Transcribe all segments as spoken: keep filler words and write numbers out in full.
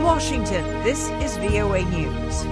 Washington, this is V O A News.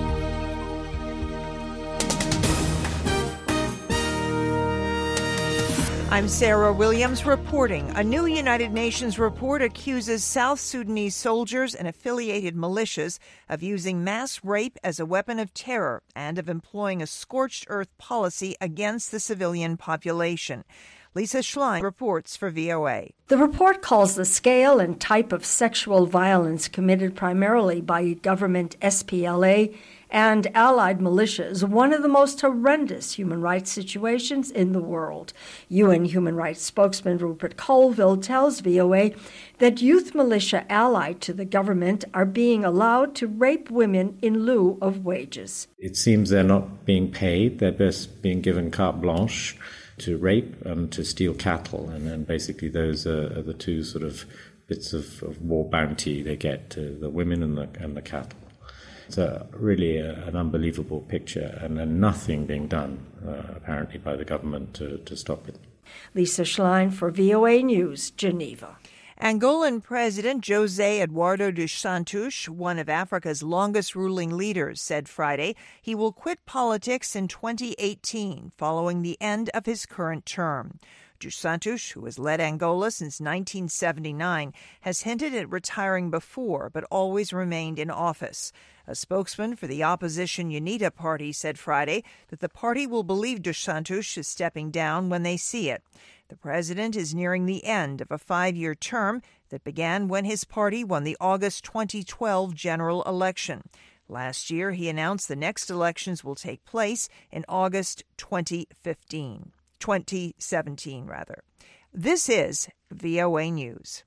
I'm Sarah Williams reporting. A new United Nations report accuses South Sudanese soldiers and affiliated militias of using mass rape as a weapon of terror and of employing a scorched earth policy against the civilian population. Lisa Schlein reports for V O A. The report calls the scale and type of sexual violence committed primarily by government S P L A and allied militias one of the most horrendous human rights situations in the world. U N Human Rights spokesman Rupert Colville tells V O A that youth militia allied to the government are being allowed to rape women in lieu of wages. It seems they're not being paid. They're just being given carte blanche to rape and to steal cattle. And then basically those are, are the two sort of bits of, of war bounty they get, to the women and the, and the cattle. It's a, really a, an unbelievable picture, and, and nothing being done, uh, apparently, by the government to, to stop it. Lisa Schlein for V O A News, Geneva. Angolan President José Eduardo dos Santos, one of Africa's longest ruling leaders, said Friday he will quit politics in twenty eighteen following the end of his current term. Dos Santos, who has led Angola since nineteen seventy-nine, has hinted at retiring before but always remained in office. A spokesman for the opposition UNITA party said Friday that the party will believe Dos Santos is stepping down when they see it. The president is nearing the end of a five-year term that began when his party won the August twenty twelve general election. Last year, he announced the next elections will take place in August twenty fifteen. twenty seventeen, rather. This is V O A News.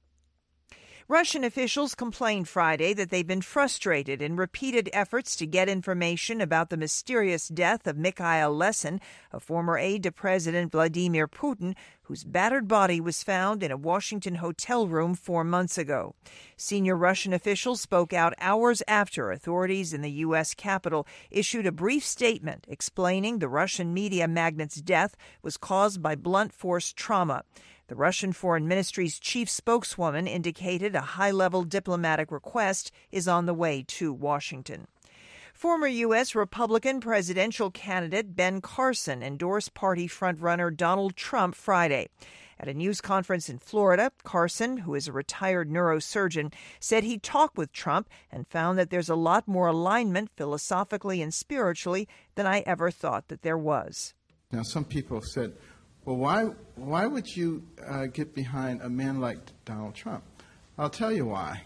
Russian officials complained Friday that they've been frustrated in repeated efforts to get information about the mysterious death of Mikhail Lesin, a former aide to President Vladimir Putin, whose battered body was found in a Washington hotel room four months ago. Senior Russian officials spoke out hours after authorities in the U S Capitol issued a brief statement explaining the Russian media magnate's death was caused by blunt force trauma. The Russian Foreign Ministry's chief spokeswoman indicated a high-level diplomatic request is on the way to Washington. Former U S Republican presidential candidate Ben Carson endorsed party frontrunner Donald Trump Friday. At a news conference in Florida, Carson, who is a retired neurosurgeon, said he talked with Trump and found that there's a lot more alignment philosophically and spiritually than I ever thought that there was. Now, some people said, well, why why would you uh, get behind a man like Donald Trump? I'll tell you why.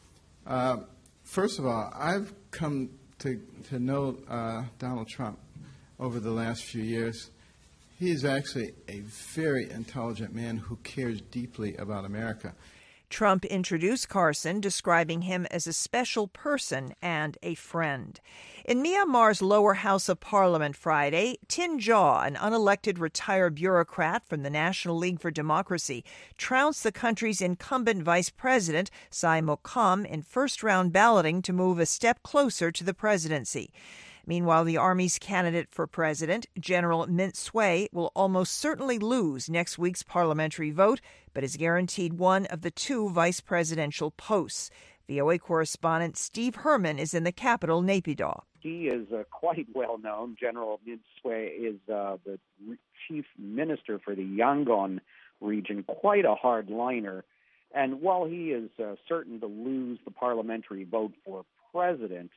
Uh, first of all, I've come to, to know uh, Donald Trump over the last few years. He is actually a very intelligent man who cares deeply about America. Trump introduced Carson, describing him as a special person and a friend. In Myanmar's lower house of parliament Friday, Tin Jaw, an unelected retired bureaucrat from the National League for Democracy, trounced the country's incumbent vice president, Sai Mokam, in first-round balloting to move a step closer to the presidency. Meanwhile, the Army's candidate for president, General Mint Swe, will almost certainly lose next week's parliamentary vote, but is guaranteed one of the two vice presidential posts. V O A correspondent Steve Herman is in the capital, Naypyidaw. He is uh, quite well known. General Mint Swe is uh, the re- chief minister for the Yangon region, quite a hardliner. And while he is uh, certain to lose the parliamentary vote for president,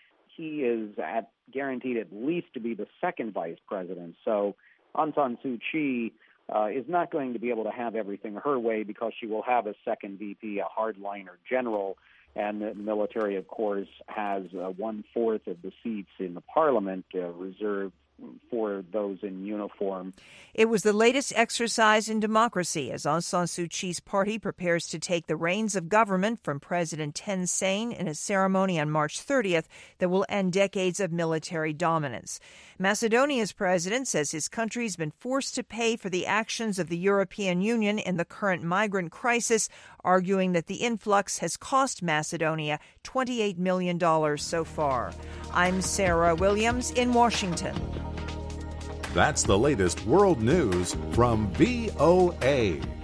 he is at, guaranteed at least to be the second vice president. So Aung San Suu Kyi uh, is not going to be able to have everything her way because she will have a second V P, a hardliner general, and the military, of course, has uh, one-fourth of the seats in the parliament uh, reserved for those in uniform. It was the latest exercise in democracy as Aung San Suu Kyi's party prepares to take the reins of government from President Thein Sein in a ceremony on March thirtieth that will end decades of military dominance. Macedonia's president says his country has been forced to pay for the actions of the European Union in the current migrant crisis, arguing that the influx has cost Macedonia twenty-eight million dollars so far. I'm Sarah Williams in Washington. That's the latest world news from V O A.